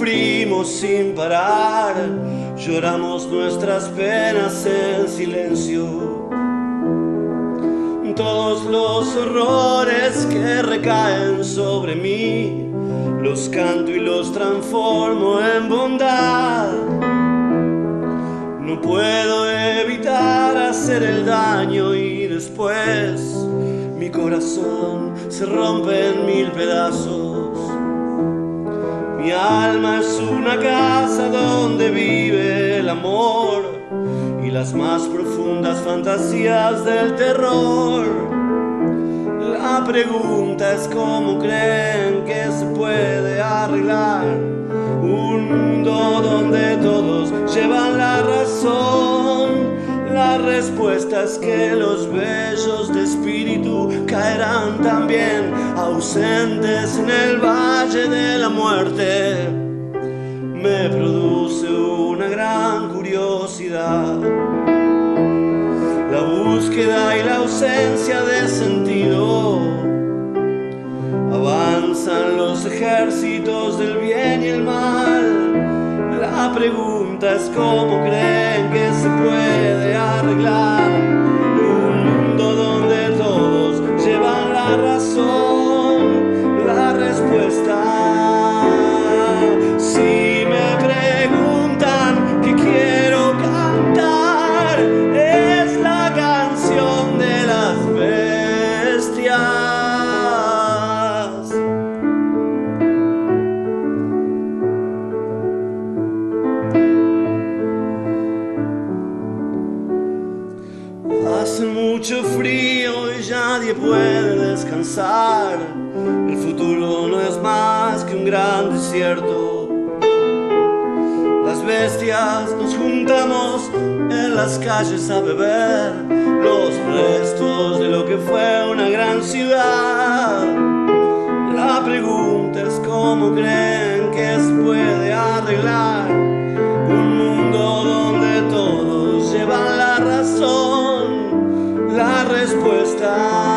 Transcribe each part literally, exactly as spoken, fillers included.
sufrimos sin parar, lloramos nuestras penas en silencio. Todos los horrores que recaen sobre mí, los canto y los transformo en bondad. No puedo evitar hacer el daño y después mi corazón se rompe en mil pedazos. Mi alma es una casa donde vive el amor y las más profundas fantasías del terror. La pregunta es cómo creen que se puede arreglar un mundo donde todos llevan la razón. La respuesta es que los bellos de espíritu caerán también, ausentes en el valle de la muerte. Me produce una gran curiosidad la búsqueda y la ausencia de sentido. Avanzan los ejércitos del bien y el mal. La pregunta es cómo creen que se puede arreglar un mundo donde todos llevan la razón. La respuesta, si me preguntan qué quiero cantar, es la canción de las bestias. Hace mucho frío y nadie puede descansar. El futuro no es más que un gran desierto. Las bestias nos juntamos en las calles a beber los restos de lo que fue una gran ciudad. La pregunta es cómo creen que se puede arreglar un mundo donde todos llevan la razón. La respuesta,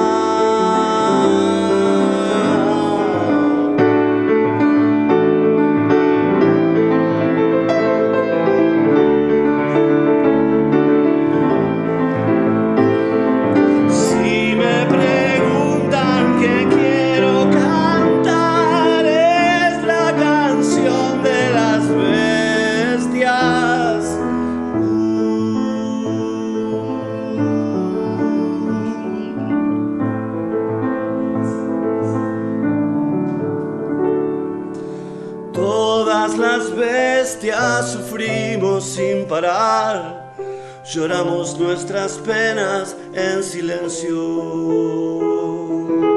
todas las bestias sufrimos sin parar, lloramos nuestras penas en silencio.